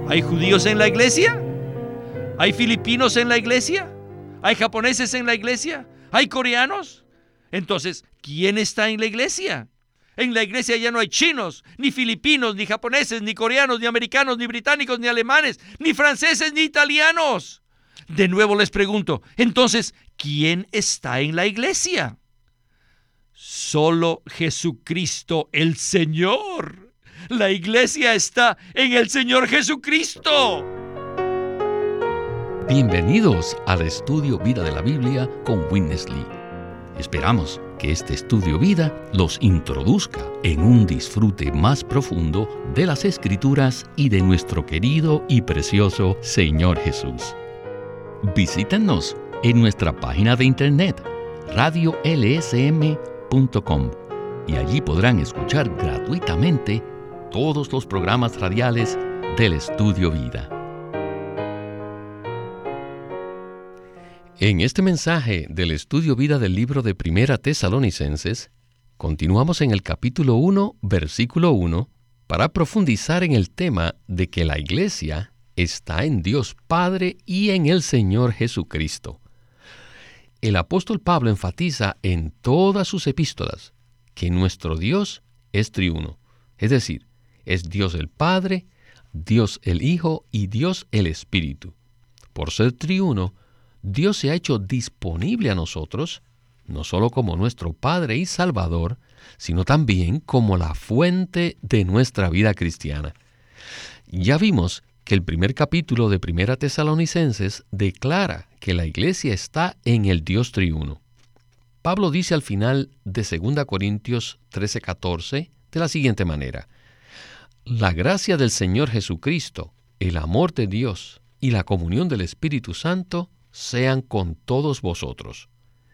¿Hay judíos en la iglesia? ¿Hay filipinos en la iglesia? ¿Hay japoneses en la iglesia? ¿Hay coreanos? Entonces, ¿quién está en la iglesia? En la iglesia ya no hay chinos, ni filipinos, ni japoneses, ni coreanos, ni americanos, ni británicos, ni alemanes, ni franceses, ni italianos. De nuevo les pregunto, entonces, ¿quién está en la iglesia? Solo Jesucristo el Señor. La iglesia está en el Señor Jesucristo. Bienvenidos al Estudio Vida de la Biblia con Witness Lee. Esperamos que este Estudio Vida los introduzca en un disfrute más profundo de las Escrituras y de nuestro querido y precioso Señor Jesús. Visítenos en nuestra página de internet radiolsm.com y allí podrán escuchar gratuitamente todos los programas radiales del Estudio Vida. En este mensaje del Estudio Vida del libro de Primera Tesalonicenses, continuamos en el capítulo 1, versículo 1, para profundizar en el tema de que la iglesia está en Dios Padre y en el Señor Jesucristo. El apóstol Pablo enfatiza en todas sus epístolas que nuestro Dios es triuno, es decir, es Dios el Padre, Dios el Hijo y Dios el Espíritu. Por ser triuno, Dios se ha hecho disponible a nosotros, no solo como nuestro Padre y Salvador, sino también como la fuente de nuestra vida cristiana. Ya vimos que el primer capítulo de Primera Tesalonicenses declara que la iglesia está en el Dios triuno. Pablo dice al final de 2 Corintios 13:14 de la siguiente manera: la gracia del Señor Jesucristo, el amor de Dios y la comunión del Espíritu Santo sean con todos vosotros.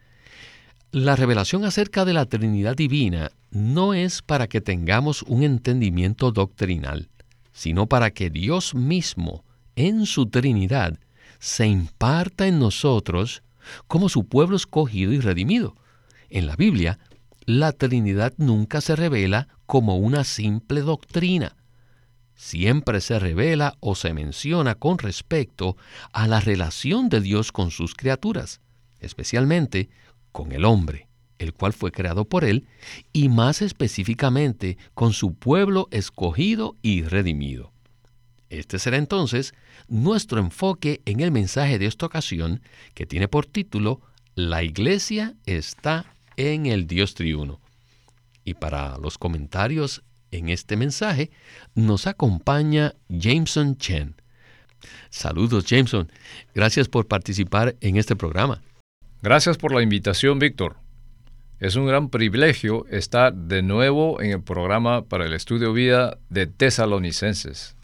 La revelación acerca de la Trinidad Divina no es para que tengamos un entendimiento doctrinal, sino para que Dios mismo, en su Trinidad, se imparta en nosotros como su pueblo escogido y redimido. En la Biblia, la Trinidad nunca se revela como una simple doctrina. Siempre se revela o se menciona con respecto a la relación de Dios con sus criaturas, especialmente con el hombre, el cual fue creado por Él, y más específicamente con su pueblo escogido y redimido. Este será entonces nuestro enfoque en el mensaje de esta ocasión, que tiene por título La Iglesia está en el Dios triuno. Y para los comentarios en este mensaje nos acompaña Jameson Chen. Saludos, Jameson. Gracias por participar en este programa. Gracias por la invitación, Víctor. Es un gran privilegio estar de nuevo en el programa para el Estudio Vida de Tesalonicenses.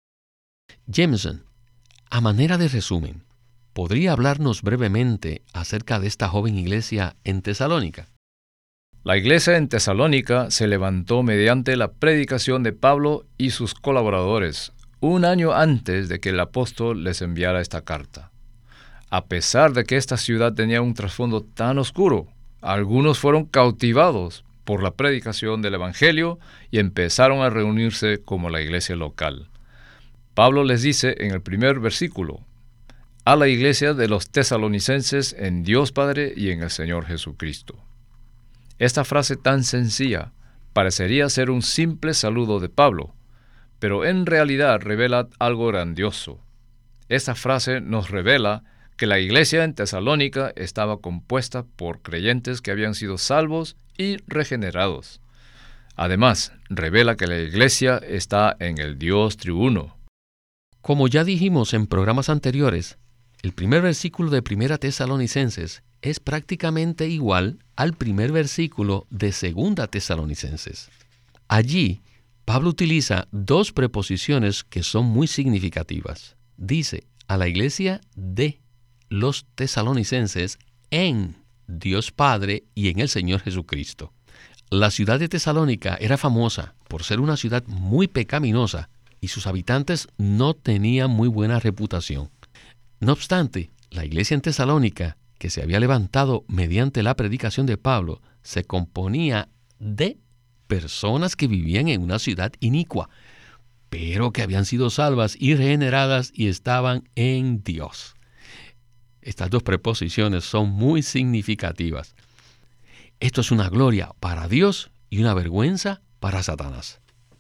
Jameson, a manera de resumen, ¿podría hablarnos brevemente acerca de esta joven iglesia en Tesalónica? La iglesia en Tesalónica se levantó mediante la predicación de Pablo y sus colaboradores, un año antes de que el apóstol les enviara esta carta. A pesar de que esta ciudad tenía un trasfondo tan oscuro, algunos fueron cautivados por la predicación del Evangelio y empezaron a reunirse como la iglesia local. Pablo les dice en el primer versículo: a la iglesia de los tesalonicenses en Dios Padre y en el Señor Jesucristo. Esta frase tan sencilla parecería ser un simple saludo de Pablo, pero en realidad revela algo grandioso. Esta frase nos revela que la iglesia en Tesalónica estaba compuesta por creyentes que habían sido salvos y regenerados. Además, revela que la iglesia está en el Dios triuno. Como ya dijimos en programas anteriores, el primer versículo de Primera Tesalonicenses es prácticamente igual al primer versículo de Segunda Tesalonicenses. Allí, Pablo utiliza dos preposiciones que son muy significativas. Dice, a la iglesia de los tesalonicenses en Dios Padre y en el Señor Jesucristo. La ciudad de Tesalónica era famosa por ser una ciudad muy pecaminosa y sus habitantes no tenían muy buena reputación. No obstante, la iglesia en Tesalónica, que se había levantado mediante la predicación de Pablo, se componía de personas que vivían en una ciudad inicua. pero que habían sido salvas y regeneradas y estaban en Dios. Estas dos preposiciones son muy significativas. Esto es una gloria para Dios y una vergüenza para Satanás.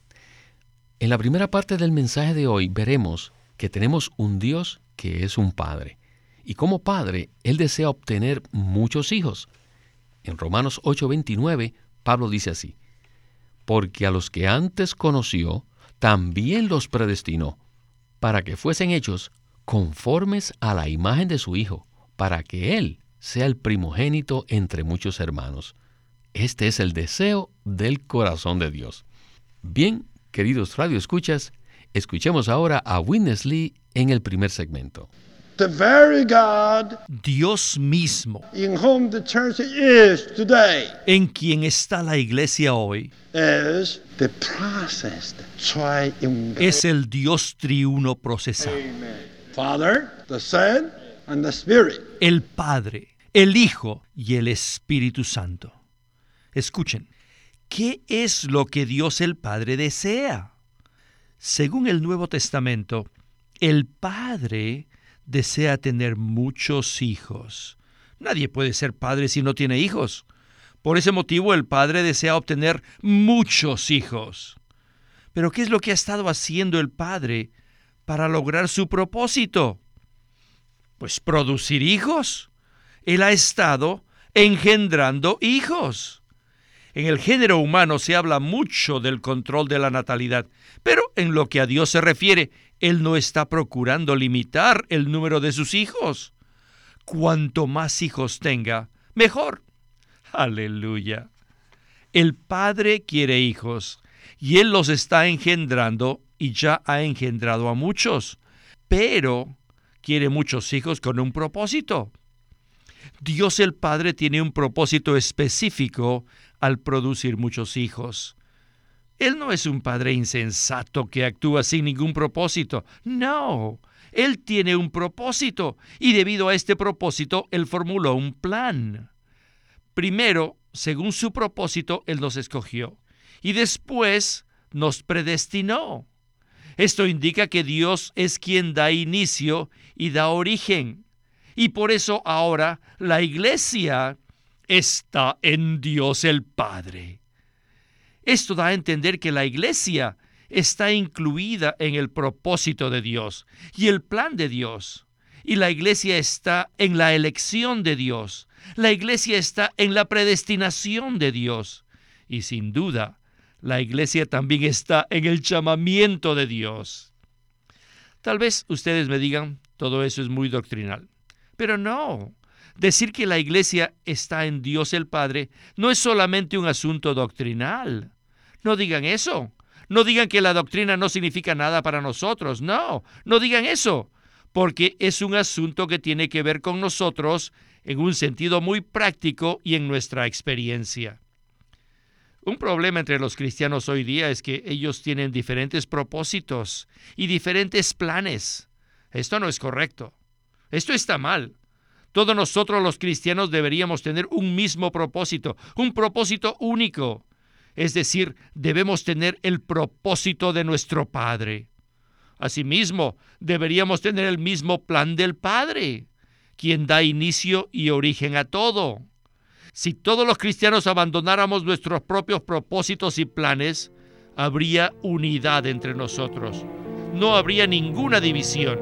En la primera parte del mensaje de hoy veremos que tenemos un Dios que es un Padre. Y como Padre, Él desea obtener muchos hijos. En Romanos 8:29, Pablo dice así: porque a los que antes conoció, también los predestinó, para que fuesen hechos conformes a la imagen de su Hijo, para que Él sea el primogénito entre muchos hermanos. Este es el deseo del corazón de Dios. Bien, queridos radioescuchas, escuchemos ahora a Witness Lee en el primer segmento. The very God Dios mismo, in whom the church is today, en quien está la iglesia hoy, is the processed triune God. es el Dios triuno procesado. Father, the Son, and the Spirit. El Padre, el Hijo y el Espíritu Santo. Escuchen, ¿qué es lo que Dios el Padre desea? Según el Nuevo Testamento, el Padre desea tener muchos hijos. Nadie puede ser padre si no tiene hijos. Por ese motivo, el Padre desea obtener muchos hijos. Pero ¿qué es lo que ha estado haciendo el Padre para lograr su propósito? Pues producir hijos. Él ha estado engendrando hijos. En el género humano se habla mucho del control de la natalidad, pero en lo que a Dios se refiere, Él no está procurando limitar el número de sus hijos. Cuanto más hijos tenga, mejor. ¡Aleluya! El Padre quiere hijos, y Él los está engendrando, y ya ha engendrado a muchos, pero quiere muchos hijos con un propósito. Dios el Padre tiene un propósito específico al producir muchos hijos. Él no es un padre insensato que actúa sin ningún propósito. No, Él tiene un propósito y debido a este propósito, Él formuló un plan. Primero, según su propósito, Él nos escogió y después nos predestinó. Esto indica que Dios es quien da inicio y da origen. Y por eso ahora la iglesia está en Dios el Padre. Esto da a entender que la iglesia está incluida en el propósito de Dios y el plan de Dios. Y la iglesia está en la elección de Dios. La iglesia está en la predestinación de Dios. Y sin duda, la iglesia también está en el llamamiento de Dios. Tal vez ustedes me digan, todo eso es muy doctrinal. Pero no. Decir que la iglesia está en Dios el Padre no es solamente un asunto doctrinal. No digan eso. No digan que la doctrina no significa nada para nosotros. No digan eso, porque es un asunto que tiene que ver con nosotros en un sentido muy práctico y en nuestra experiencia. Un problema entre los cristianos hoy día es que ellos tienen diferentes propósitos y diferentes planes. Esto no es correcto. Esto está mal. Todos nosotros los cristianos deberíamos tener un mismo propósito, un propósito único. Es decir, debemos tener el propósito de nuestro Padre. Asimismo, deberíamos tener el mismo plan del Padre, quien da inicio y origen a todo. Si todos los cristianos abandonáramos nuestros propios propósitos y planes, habría unidad entre nosotros. No habría ninguna división.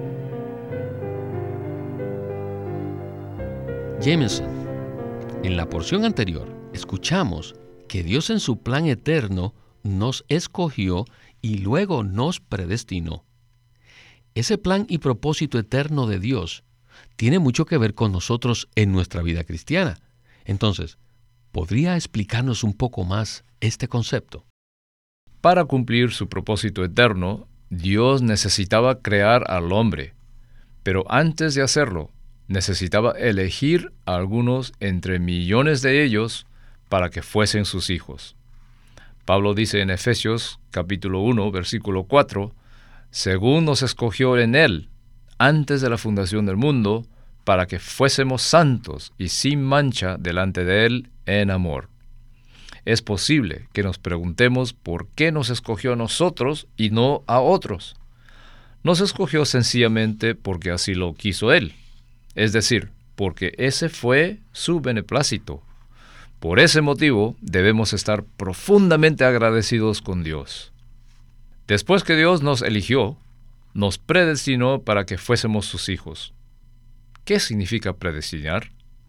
Jameson, en la porción anterior, escuchamos que Dios en su plan eterno nos escogió y luego nos predestinó. Ese plan y propósito eterno de Dios tiene mucho que ver con nosotros en nuestra vida cristiana. Entonces, ¿podría explicarnos un poco más este concepto? Para cumplir su propósito eterno, Dios necesitaba crear al hombre, pero antes de hacerlo, necesitaba elegir a algunos entre millones de ellos para que fuesen sus hijos. Pablo dice en Efesios capítulo 1, versículo 4, según nos escogió en Él, antes de la fundación del mundo, para que fuésemos santos y sin mancha delante de Él en amor. es posible que nos preguntemos por qué nos escogió a nosotros y no a otros. Nos escogió sencillamente porque así lo quiso Él, es decir, porque ese fue su beneplácito. Por ese motivo debemos estar profundamente agradecidos con Dios. Después que Dios nos eligió, nos predestinó para que fuésemos sus hijos. ¿Qué significa predestinar?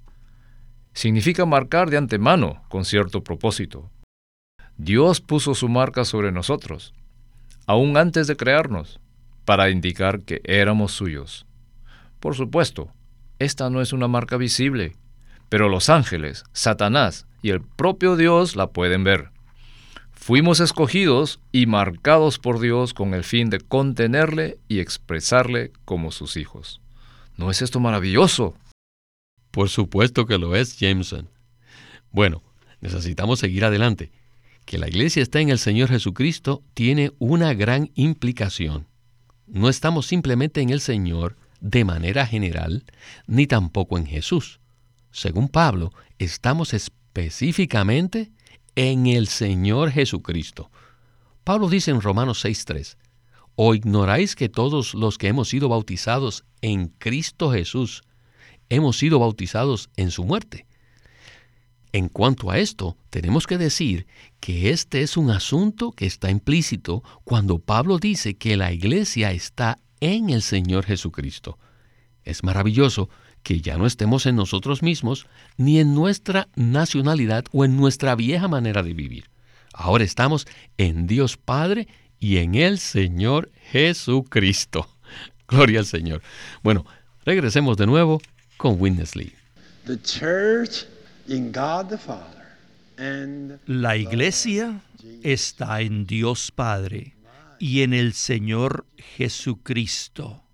Significa marcar de antemano con cierto propósito. Dios puso su marca sobre nosotros, aún antes de crearnos, para indicar que éramos suyos. Por supuesto, esta no es una marca visible, pero los ángeles, Satanás y el propio Dios la pueden ver. Fuimos escogidos y marcados por Dios con el fin de contenerle y expresarle como sus hijos. ¿No es esto maravilloso? Por supuesto que lo es, Jameson. Bueno, necesitamos seguir adelante. Que la iglesia está en el Señor Jesucristo tiene una gran implicación. No estamos simplemente en el Señor de manera general, ni tampoco en Jesús. Según Pablo, estamos específicamente en el Señor Jesucristo. Pablo dice en Romanos 6:3, ¿o ignoráis que todos los que hemos sido bautizados en Cristo Jesús hemos sido bautizados en su muerte? En cuanto a esto, tenemos que decir que este es un asunto que está implícito cuando Pablo dice que la iglesia está en el Señor Jesucristo. Es maravilloso que ya no estemos en nosotros mismos, ni en nuestra nacionalidad o en nuestra vieja manera de vivir. Ahora estamos en Dios Padre y en el Señor Jesucristo. Gloria al Señor. Bueno, regresemos de nuevo con Witness Lee. The church in God the Father and La iglesia está en Dios Padre y en el Señor Jesucristo.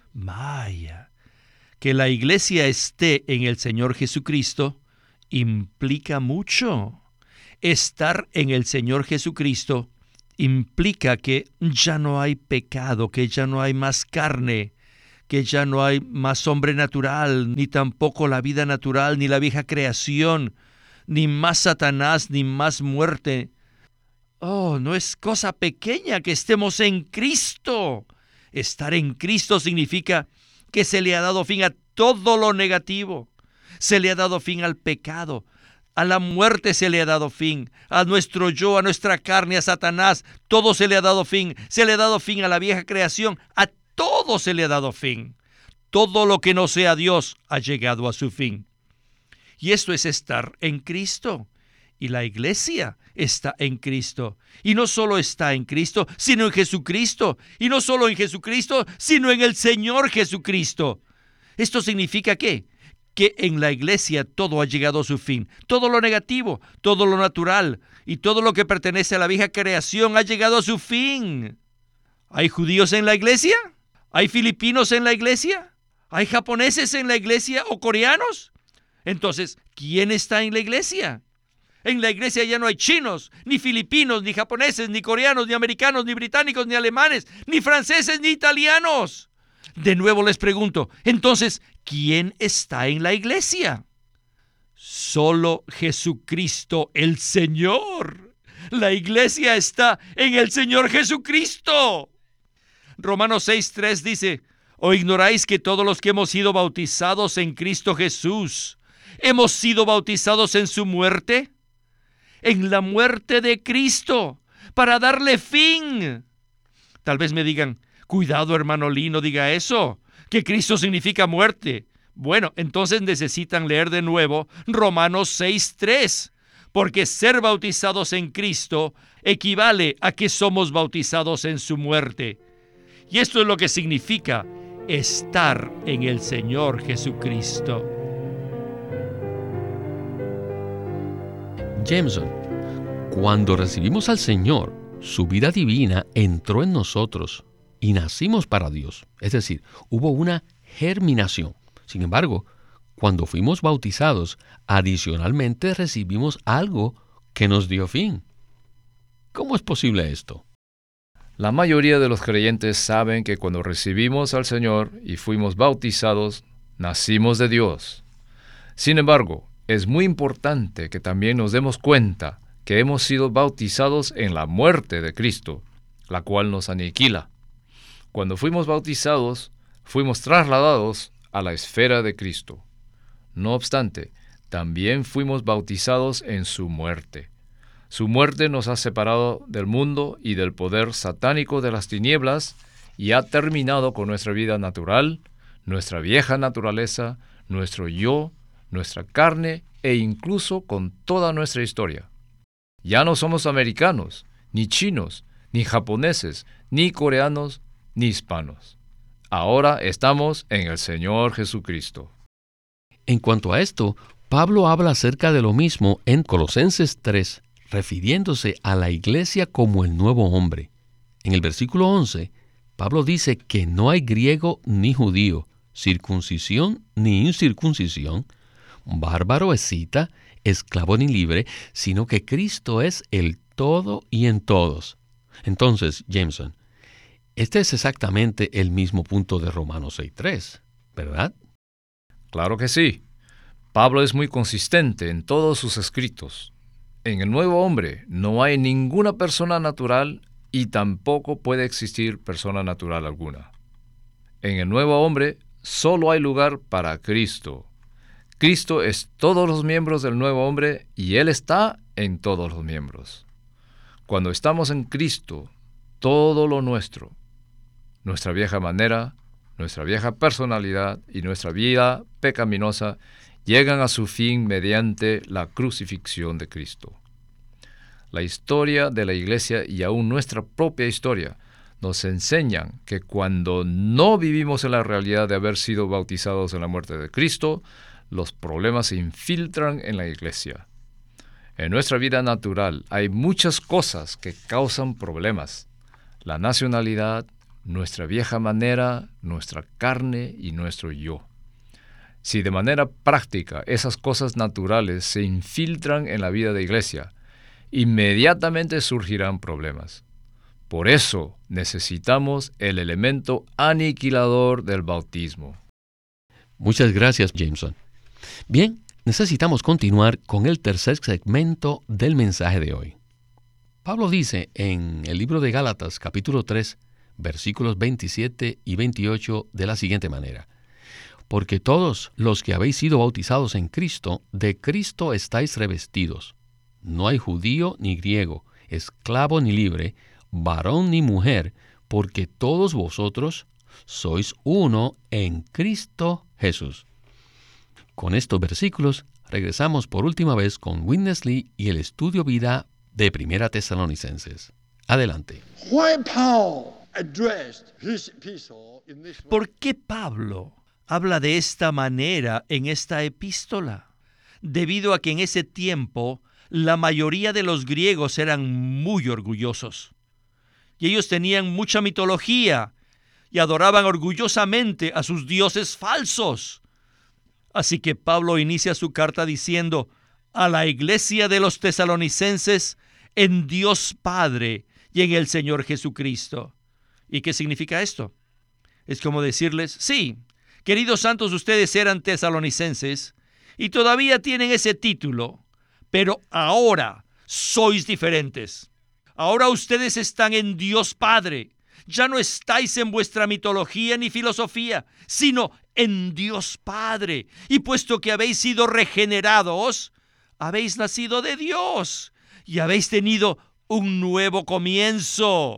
Vaya, que la iglesia esté en el Señor Jesucristo implica mucho. Estar en el Señor Jesucristo implica que ya no hay pecado, que ya no hay más carne, que ya no hay más hombre natural, ni tampoco la vida natural, ni la vieja creación, ni más Satanás, ni más muerte. Oh, no es cosa pequeña que estemos en Cristo. Estar en Cristo significa que se le ha dado fin a todo lo negativo. Se le ha dado fin al pecado. A la muerte se le ha dado fin. A nuestro yo, a nuestra carne, a Satanás, todo se le ha dado fin. Se le ha dado fin a la vieja creación. A todo se le ha dado fin. Todo lo que no sea Dios ha llegado a su fin. Y esto es estar en Cristo. Y la iglesia está en Cristo. Y no solo está en Cristo, sino en Jesucristo. Y no solo en Jesucristo, sino en el Señor Jesucristo. ¿Esto significa qué? Que en la iglesia todo ha llegado a su fin. Todo lo negativo, todo lo natural y todo lo que pertenece a la vieja creación ha llegado a su fin. ¿Hay judíos en la iglesia? ¿Hay filipinos en la iglesia? ¿Hay japoneses en la iglesia o coreanos? Entonces, ¿quién está en la iglesia? En la iglesia ya no hay chinos, ni filipinos, ni japoneses, ni coreanos, ni americanos, ni británicos, ni alemanes, ni franceses, ni italianos. De nuevo les pregunto, entonces, ¿quién está en la iglesia? Solo Jesucristo el Señor. La iglesia está en el Señor Jesucristo. Romanos 6:3 dice, ¿o ignoráis que todos los que hemos sido bautizados en Cristo Jesús, hemos sido bautizados en su muerte? En la muerte de Cristo, para darle fin. Tal vez me digan, cuidado hermano Lee, no diga eso, que Cristo significa muerte. Bueno, entonces necesitan leer de nuevo Romanos 6:3, porque ser bautizados en Cristo equivale a que somos bautizados en su muerte. Y esto es lo que significa estar en el Señor Jesucristo. Jameson, cuando recibimos al Señor, su vida divina entró en nosotros y nacimos para Dios. Es decir, hubo una germinación. Sin embargo, cuando fuimos bautizados, adicionalmente recibimos algo que nos dio fin. ¿Cómo es posible esto? La mayoría de los creyentes saben que cuando recibimos al Señor y fuimos bautizados, nacimos de Dios. Sin embargo, es muy importante que también nos demos cuenta que hemos sido bautizados en la muerte de Cristo, la cual nos aniquila. Cuando fuimos bautizados, fuimos trasladados a la esfera de Cristo. No obstante, también fuimos bautizados en su muerte. Su muerte nos ha separado del mundo y del poder satánico de las tinieblas y ha terminado con nuestra vida natural, nuestra vieja naturaleza, nuestro yo, nuestra carne e incluso con toda nuestra historia. Ya no somos americanos, ni chinos, ni japoneses, ni coreanos, ni hispanos. Ahora estamos en el Señor Jesucristo. En cuanto a esto, Pablo habla acerca de lo mismo en Colosenses 3, refiriéndose a la iglesia como el nuevo hombre. En el versículo 11, Pablo dice que no hay griego ni judío, circuncisión ni incircuncisión, bárbaro, escita, esclavo ni libre, sino que Cristo es el todo y en todos. Entonces, Jameson, este es exactamente el mismo punto de Romanos 6:3, ¿verdad? Claro que sí. Pablo es muy consistente en todos sus escritos. En el nuevo hombre no hay ninguna persona natural y tampoco puede existir persona natural alguna. En el nuevo hombre solo hay lugar para Cristo. Cristo es todos los miembros del nuevo hombre y Él está en todos los miembros. Cuando estamos en Cristo, todo lo nuestro, nuestra vieja manera, nuestra vieja personalidad y nuestra vida pecaminosa llegan a su fin mediante la crucifixión de Cristo. La historia de la Iglesia y aún nuestra propia historia nos enseñan que cuando no vivimos en la realidad de haber sido bautizados en la muerte de Cristo, los problemas se infiltran en la Iglesia. En nuestra vida natural hay muchas cosas que causan problemas. La nacionalidad, nuestra vieja manera, nuestra carne y nuestro yo. Si de manera práctica esas cosas naturales se infiltran en la vida de iglesia, inmediatamente surgirán problemas. Por eso necesitamos el elemento aniquilador del bautismo. Muchas gracias, Jameson. Bien, necesitamos continuar con el tercer segmento del mensaje de hoy. Pablo dice en el libro de Gálatas, capítulo 3, versículos 27 y 28 de la siguiente manera: porque todos los que habéis sido bautizados en Cristo, de Cristo estáis revestidos. No hay judío ni griego, esclavo ni libre, varón ni mujer, porque todos vosotros sois uno en Cristo Jesús. Con estos versículos, regresamos por última vez con Witness Lee y el estudio vida de Primera Tesalonicenses. Adelante. Why Paul addressed his epistle in this way? ¿Por qué Pablo habla de esta manera en esta epístola? Debido a que en ese tiempo la mayoría de los griegos eran muy orgullosos. Y ellos tenían mucha mitología y adoraban orgullosamente a sus dioses falsos. Así que Pablo inicia su carta diciendo: a la iglesia de los tesalonicenses, en Dios Padre y en el Señor Jesucristo. ¿Y qué significa esto? Es como decirles: sí, queridos santos, ustedes eran tesalonicenses y todavía tienen ese título, pero ahora sois diferentes. Ahora ustedes están en Dios Padre. Ya no estáis en vuestra mitología ni filosofía, sino en Dios Padre. Y puesto que habéis sido regenerados, habéis nacido de Dios y habéis tenido un nuevo comienzo.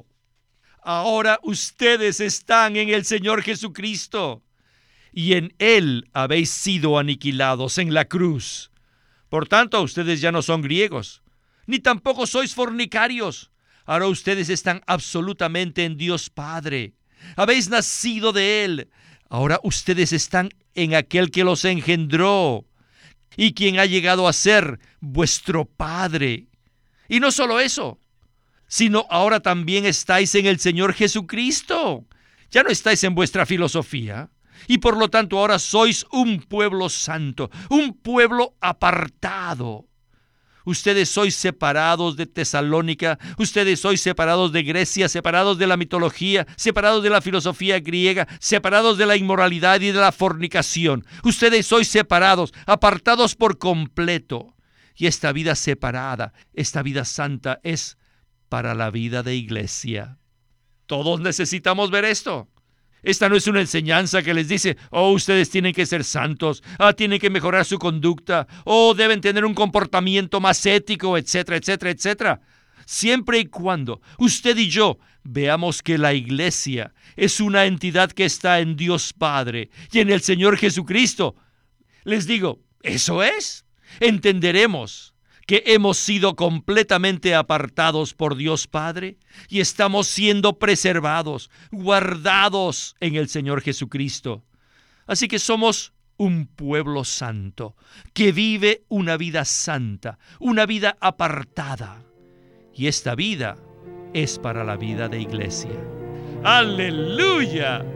Ahora ustedes están en el Señor Jesucristo y en Él habéis sido aniquilados en la cruz. Por tanto, ustedes ya no son griegos, ni tampoco sois fornicarios. Ahora ustedes están absolutamente en Dios Padre. Habéis nacido de Él. Ahora ustedes están en aquel que los engendró y quien ha llegado a ser vuestro Padre. Y no solo eso, sino ahora también estáis en el Señor Jesucristo. Ya no estáis en vuestra filosofía. Y por lo tanto ahora sois un pueblo santo, un pueblo apartado. Ustedes sois separados de Tesalónica, ustedes sois separados de Grecia, separados de la mitología, separados de la filosofía griega, separados de la inmoralidad y de la fornicación. Ustedes sois separados, apartados por completo. Y esta vida separada, esta vida santa es para la vida de iglesia. Todos necesitamos ver esto. Esta no es una enseñanza que les dice, ustedes tienen que ser santos, tienen que mejorar su conducta, deben tener un comportamiento más ético, etcétera, etcétera, etcétera. Siempre y cuando usted y yo veamos que la iglesia es una entidad que está en Dios Padre y en el Señor Jesucristo, les digo, eso es. Entenderemos que hemos sido completamente apartados por Dios Padre y estamos siendo preservados, guardados en el Señor Jesucristo. Así que somos un pueblo santo que vive una vida santa, una vida apartada. Y esta vida es para la vida de iglesia. ¡Aleluya!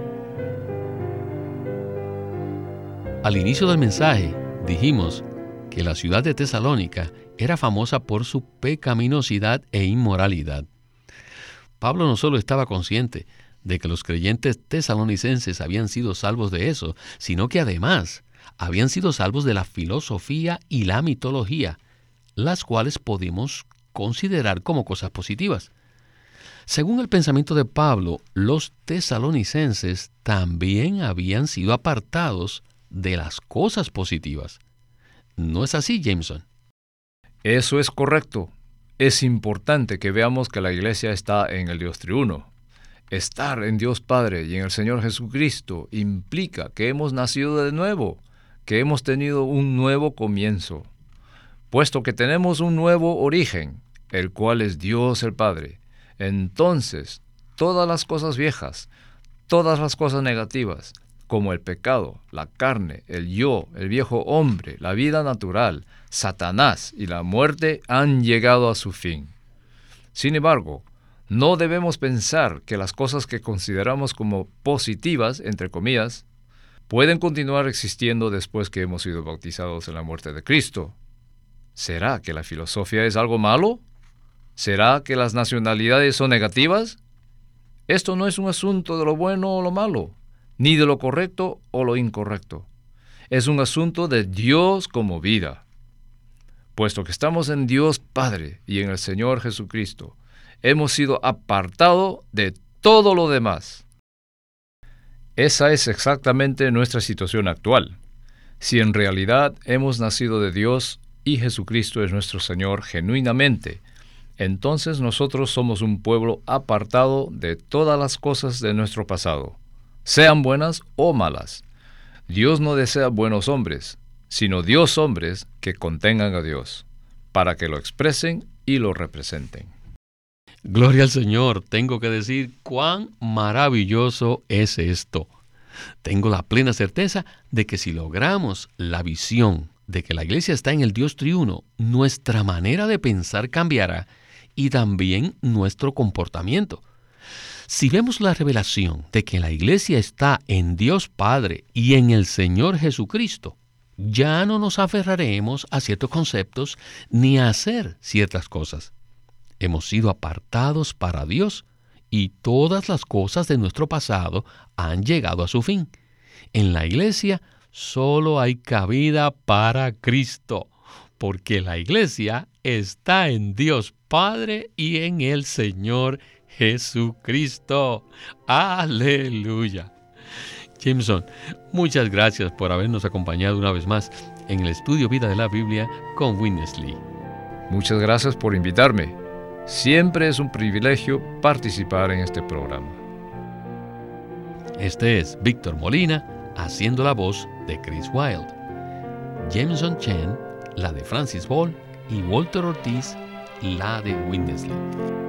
Al inicio del mensaje dijimos que la ciudad de Tesalónica era famosa por su pecaminosidad e inmoralidad. Pablo no solo estaba consciente de que los creyentes tesalonicenses habían sido salvos de eso, sino que además habían sido salvos de la filosofía y la mitología, las cuales podemos considerar como cosas positivas. Según el pensamiento de Pablo, los tesalonicenses también habían sido apartados de las cosas positivas. ¿No es así, Jameson? Eso es correcto. Es importante que veamos que la iglesia está en el Dios triuno. Estar en Dios Padre y en el Señor Jesucristo implica que hemos nacido de nuevo, que hemos tenido un nuevo comienzo. Puesto que tenemos un nuevo origen, el cual es Dios el Padre, entonces todas las cosas viejas, todas las cosas negativas, como el pecado, la carne, el yo, el viejo hombre, la vida natural, Satanás y la muerte han llegado a su fin. Sin embargo, no debemos pensar que las cosas que consideramos como positivas, entre comillas, pueden continuar existiendo después que hemos sido bautizados en la muerte de Cristo. ¿Será que la filosofía es algo malo? ¿Será que las nacionalidades son negativas? Esto no es un asunto de lo bueno o lo malo, ni de lo correcto o lo incorrecto. Es un asunto de Dios como vida. Puesto que estamos en Dios Padre y en el Señor Jesucristo, hemos sido apartados de todo lo demás. Esa es exactamente nuestra situación actual. Si en realidad hemos nacido de Dios y Jesucristo es nuestro Señor genuinamente, entonces nosotros somos un pueblo apartado de todas las cosas de nuestro pasado, sean buenas o malas. Dios no desea buenos hombres, sino Dios hombres que contengan a Dios, para que lo expresen y lo representen. Gloria al Señor. Tengo que decir cuán maravilloso es esto. Tengo la plena certeza de que si logramos la visión de que la iglesia está en el Dios triuno, nuestra manera de pensar cambiará y también nuestro comportamiento. Si vemos la revelación de que la iglesia está en Dios Padre y en el Señor Jesucristo, ya no nos aferraremos a ciertos conceptos ni a hacer ciertas cosas. Hemos sido apartados para Dios y todas las cosas de nuestro pasado han llegado a su fin. En la iglesia solo hay cabida para Cristo, porque la iglesia está en Dios Padre y en el Señor Jesucristo. ¡Aleluya! Jameson, muchas gracias por habernos acompañado una vez más en el estudio Vida de la Biblia con Witness Lee. Muchas gracias por invitarme. Siempre es un privilegio participar en este programa. Este es Víctor Molina haciendo la voz de Chris Wilde, Jameson Chen, la de Francis Ball, y Walter Ortiz, la de Witness Lee.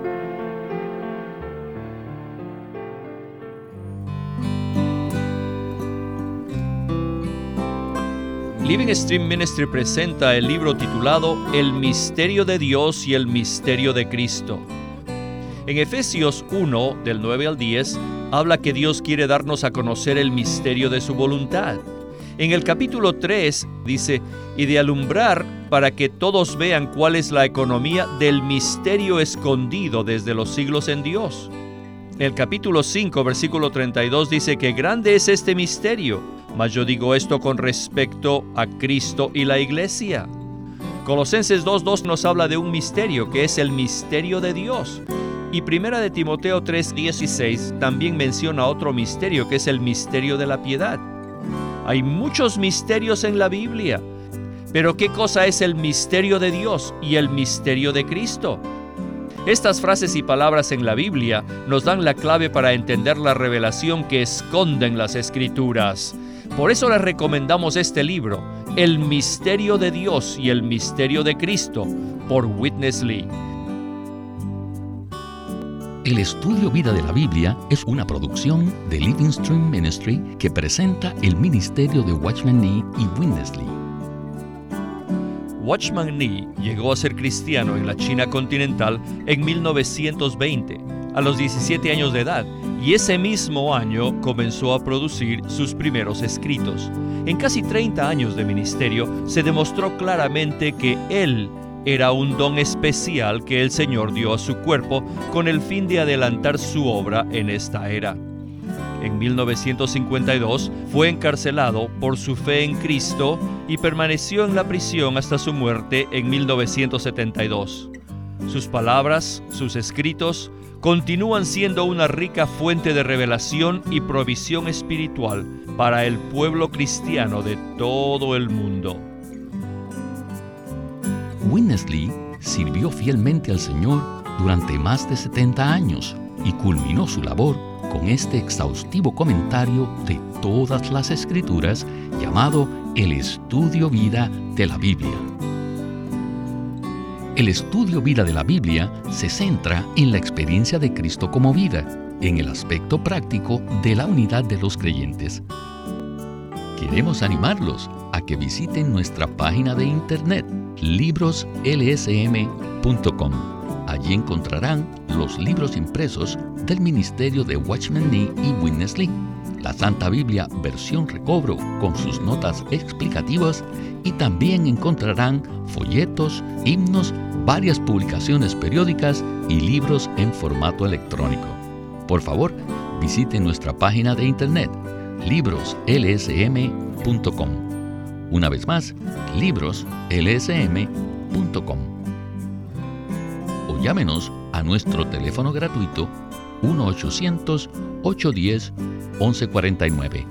Living Stream Ministry presenta el libro titulado El misterio de Dios y el misterio de Cristo. En Efesios 1, del 9 al 10, habla que Dios quiere darnos a conocer el misterio de su voluntad. En el capítulo 3 dice, y de alumbrar para que todos vean cuál es la economía del misterio escondido desde los siglos en Dios. El capítulo 5, versículo 32 dice que grande es este misterio, mas yo digo esto con respecto a Cristo y la iglesia. Colosenses 2:2 nos habla de un misterio, que es el misterio de Dios. Y 1 de Timoteo 3:16 también menciona otro misterio, que es el misterio de la piedad. Hay muchos misterios en la Biblia, pero ¿qué cosa es el misterio de Dios y el misterio de Cristo? Estas frases y palabras en la Biblia nos dan la clave para entender la revelación que esconden las Escrituras. Por eso les recomendamos este libro, El misterio de Dios y el misterio de Cristo, por Witness Lee. El estudio Vida de la Biblia es una producción de Living Stream Ministry que presenta el ministerio de Watchman Nee y Witness Lee. Watchman Nee llegó a ser cristiano en la China continental en 1920, a los 17 años de edad, y ese mismo año comenzó a producir sus primeros escritos. En casi 30 años de ministerio se demostró claramente que él era un don especial que el Señor dio a su cuerpo con el fin de adelantar su obra en esta era. En 1952 fue encarcelado por su fe en Cristo y permaneció en la prisión hasta su muerte en 1972. Sus palabras, sus escritos, continúan siendo una rica fuente de revelación y provisión espiritual para el pueblo cristiano de todo el mundo. Witness Lee sirvió fielmente al Señor durante más de 70 años y culminó su labor con este exhaustivo comentario de todas las Escrituras llamado El Estudio Vida de la Biblia. El Estudio Vida de la Biblia se centra en la experiencia de Cristo como vida, en el aspecto práctico de la unidad de los creyentes. Queremos animarlos a que visiten nuestra página de internet, libroslsm.com. Allí encontrarán los libros impresos del ministerio de Watchman Nee y Witness Lee, la Santa Biblia versión recobro con sus notas explicativas, y también encontrarán folletos, himnos, varias publicaciones periódicas y libros en formato electrónico. Por favor, visiten nuestra página de internet, libroslsm.com. Una vez más, libroslsm.com. O llámenos a nuestro teléfono gratuito 1-800-810-1149.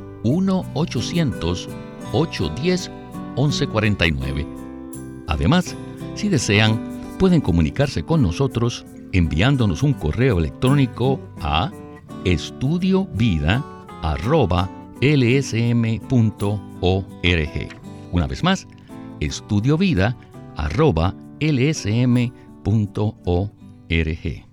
1-800-810-1149. Además, si desean, pueden comunicarse con nosotros enviándonos un correo electrónico a estudiovida@lsm.org. Una vez más, estudiovida@lsm.org.